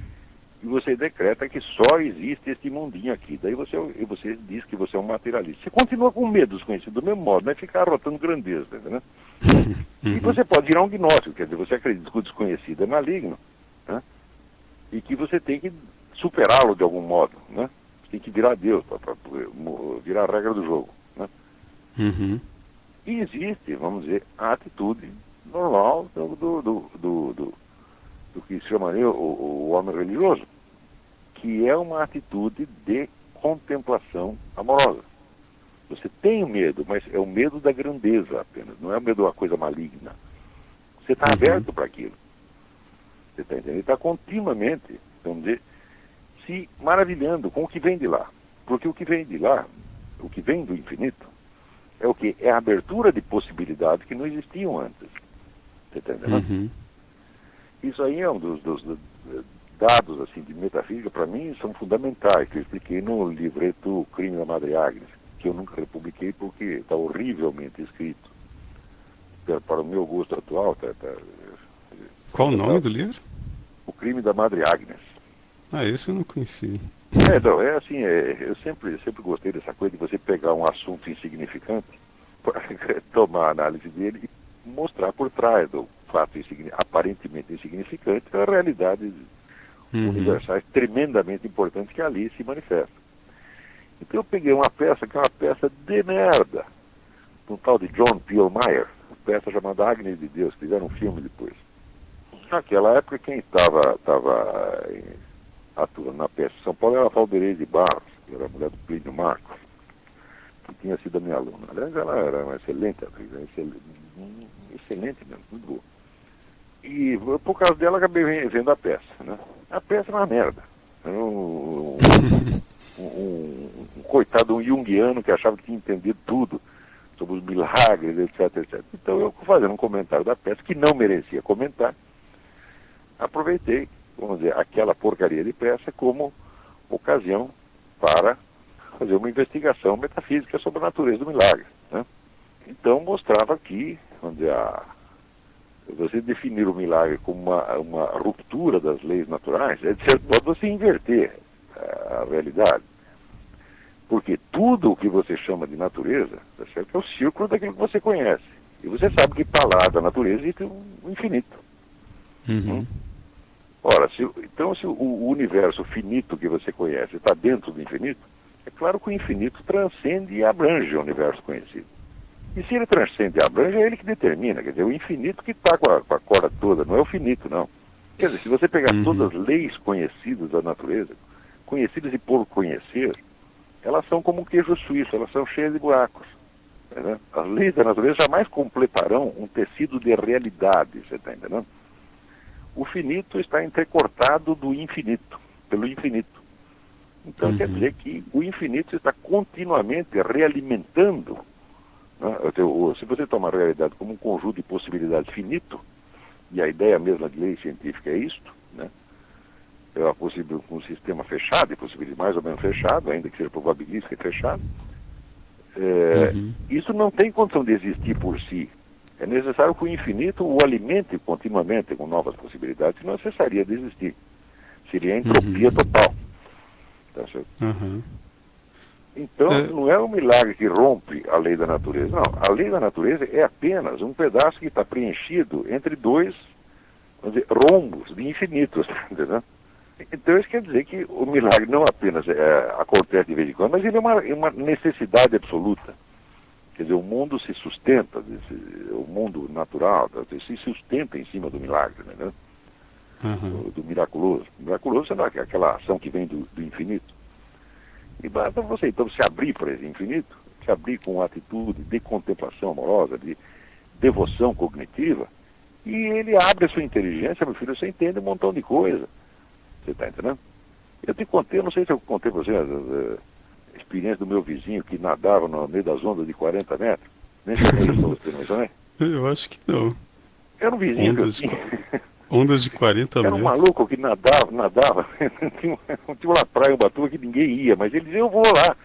S2: e você decreta que só existe este mundinho aqui. Daí você, você diz que você é um materialista. Você continua com medo do desconhecido do mesmo modo, não é ficar arrotando grandeza, tá entendendo?
S1: Uhum.
S2: E você pode virar um gnóstico, quer dizer, você acredita que o desconhecido é maligno, né? E que você tem que superá-lo de algum modo, né? Você tem que virar Deus, para virar a regra do jogo, né?
S1: Uhum.
S2: E existe, vamos dizer, a atitude normal do, do, do, do, do, do que se chamaria o, o homem religioso, que é uma atitude de contemplação amorosa. Você tem o medo, mas é o medo da grandeza apenas, não é o medo de uma coisa maligna. Você está
S1: Uhum.
S2: aberto para aquilo. Você está entendendo? Ele está continuamente, vamos dizer, se maravilhando com o que vem de lá. Porque o que vem de lá, o que vem do infinito, é o que? É a abertura de possibilidades que não existiam antes. Você está entendendo?
S1: Uhum.
S2: Isso aí é um dos, dos, dos dados assim de metafísica, para mim, são fundamentais, que eu expliquei no livreto O Crime da Madre Agnes, que eu nunca republiquei porque está horrivelmente escrito. Para, para o meu gosto atual, tá, tá,
S1: Qual o
S2: tá,
S1: nome do livro?
S2: O Crime da Madre Agnes.
S1: Ah, esse eu não conheci.
S2: É, não, é assim, é, eu sempre, sempre gostei dessa coisa de você pegar um assunto insignificante, tomar a análise dele e mostrar por trás do fato insigni aparentemente insignificante a realidade uhum. universais tremendamente importantes que ali se manifestam. Então eu peguei uma peça que é uma peça de merda, um tal de John Peel Meyer, uma peça chamada Agnes de Deus, que fizeram um filme depois. Naquela época quem estava estava atuando na peça de São Paulo era a Valdeirês de Barros, que era a mulher do Plínio Marcos, que tinha sido a minha aluna. Aliás, ela era uma excelente atriz, excelente, excelente mesmo, muito boa. E por causa dela acabei vendo a peça, né? A peça era uma merda. Era um, um, um, um coitado, um junguiano que achava que tinha entendido tudo sobre os milagres, etc, etcétera. Então eu, fazendo um comentário da peça, que não merecia comentar, aproveitei, vamos dizer, aquela porcaria de peça como ocasião para fazer uma investigação metafísica sobre a natureza do milagre, né? Então mostrava que, vamos dizer, a, você definir o milagre como uma, uma ruptura das leis naturais, é de certo modo você inverter a, a realidade. Porque tudo o que você chama de natureza, tá certo, é o círculo daquilo que você conhece. E você sabe que para lá da natureza existe um infinito.
S1: Uhum.
S2: Hum? Ora, se, então se o, o universo finito que você conhece está dentro do infinito, é claro que o infinito transcende e abrange o universo conhecido. E se ele transcende e abrange, é ele que determina, quer dizer, o infinito que está com, com a corda toda, não é o finito, não. Quer dizer, se você pegar uhum. todas as leis conhecidas da natureza, conhecidas e por conhecer, elas são como um queijo suíço, elas são cheias de buracos. Né? As leis da natureza jamais completarão um tecido de realidade, você está entendendo? O finito está entrecortado do infinito, pelo infinito. Então uhum. quer dizer que o infinito está continuamente realimentando, né? Se você toma a realidade como um conjunto de possibilidades finito, e a ideia mesma de lei científica é isto, né? É possível com um sistema fechado, e possibilidade mais ou menos fechado, ainda que seja probabilístico e fechado, é, uhum. isso não tem condição de existir por si. É necessário que o infinito o alimente continuamente com novas possibilidades, senão cessaria de existir. Seria entropia uhum. total. Tá certo? Uhum. Então, é... não é um milagre que rompe a lei da natureza. Não, a lei da natureza é apenas um pedaço que está preenchido entre dois, vamos dizer, rombos de infinitos. Entendeu? Então, isso quer dizer que o milagre não apenas é, acontece de vez em quando, mas ele é uma, uma necessidade absoluta. Quer dizer, o mundo se sustenta, o mundo natural se sustenta em cima do milagre, né? Uhum. do, do miraculoso. O miraculoso é aquela ação que vem do, do infinito. E basta você, então, se abrir para esse infinito, se abrir com uma atitude de contemplação amorosa, de devoção cognitiva, e ele abre a sua inteligência, meu filho, você entende um montão de coisa. Você está entendendo? Eu te contei, eu não sei se eu contei para você a, a experiência do meu vizinho que nadava no meio das ondas de quarenta metros. Nem sei se isso você não mencionei.
S1: Eu acho que não.
S2: Era um vizinho
S1: ondas,
S2: que eu tinha.
S1: Ondas de quarenta
S2: Era
S1: metros.
S2: um maluco que nadava, nadava. tinha, tinha uma praia, uma Ubatuba que ninguém ia, mas ele dizia, eu vou lá.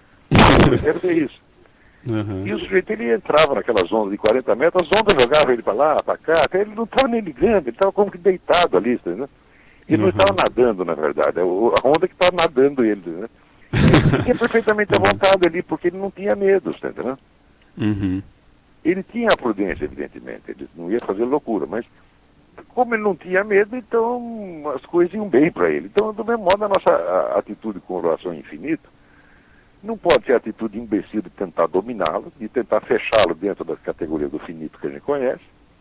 S2: Eu quero ver isso. Uhum. E o sujeito, ele entrava naquelas ondas de quarenta metros, as ondas jogavam ele para lá, para cá, até ele não estava nem ligando, ele estava como que deitado ali, né? Ele uhum. não estava nadando, na verdade, a onda que estava nadando ele, né? Ele tinha perfeitamente a vontade ali, porque ele não tinha medo, tá entendendo?
S1: Uhum.
S2: Ele tinha a prudência, evidentemente, ele não ia fazer loucura, mas como ele não tinha medo, então as coisas iam bem para ele. Então, do mesmo modo, a nossa atitude com relação ao infinito não pode ser a atitude imbecil de tentar dominá-lo, de tentar fechá-lo dentro das categorias do finito que a gente conhece.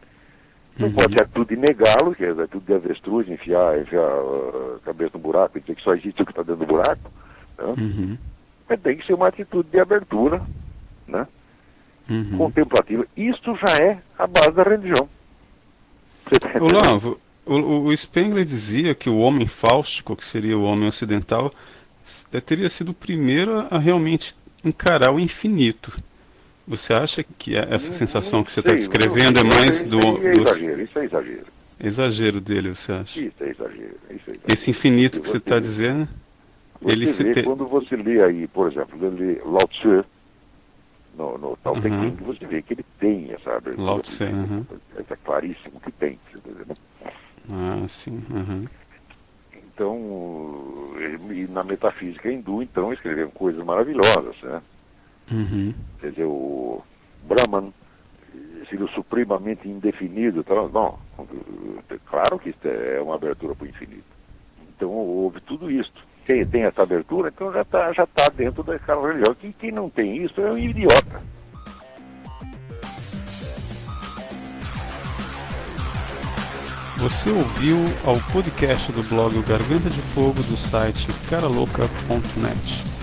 S2: Não uhum. pode ser a atitude de negá-lo, que é a atitude de avestruz, enfiar, enfiar a cabeça no buraco e dizer que só existe o que está dentro do buraco. Né? Uhum. Mas tem que ser uma atitude de abertura, né? Uhum. contemplativa. Isto já é a base da religião.
S1: Olavo, o, o Spengler dizia que o homem fáustico, que seria o homem ocidental, teria sido o primeiro a realmente encarar o infinito. Você acha que essa sensação que você está descrevendo é mais do...
S2: Isso é exagero, isso é exagero.
S1: exagero dele, você acha?
S2: Isso é exagero. Isso é exagero.
S1: Esse infinito que você está
S2: vê,
S1: dizendo,
S2: você
S1: ele se
S2: vê
S1: te...
S2: quando você lê aí, por exemplo, lê Lao Tzu, no, no Tao Te
S1: Uhum.
S2: Ching, você vê que ele tem essa abertura.
S1: Lao Tse, uhum.
S2: É claríssimo que tem. Você tá entendendo?
S1: Ah, sim. Uhum.
S2: Então, e na metafísica hindu, então, escreveram coisas maravilhosas, né?
S1: Uhum.
S2: Quer dizer, o Brahman seria o supremamente indefinido. Então, bom, claro que isso é uma abertura para o infinito. Então, houve tudo isso. Quem tem essa abertura, então já está já tá dentro daquela religião. Quem, quem não tem isso é um idiota.
S1: Você ouviu ao podcast do blog O Garganta de Fogo do site cara louca ponto net.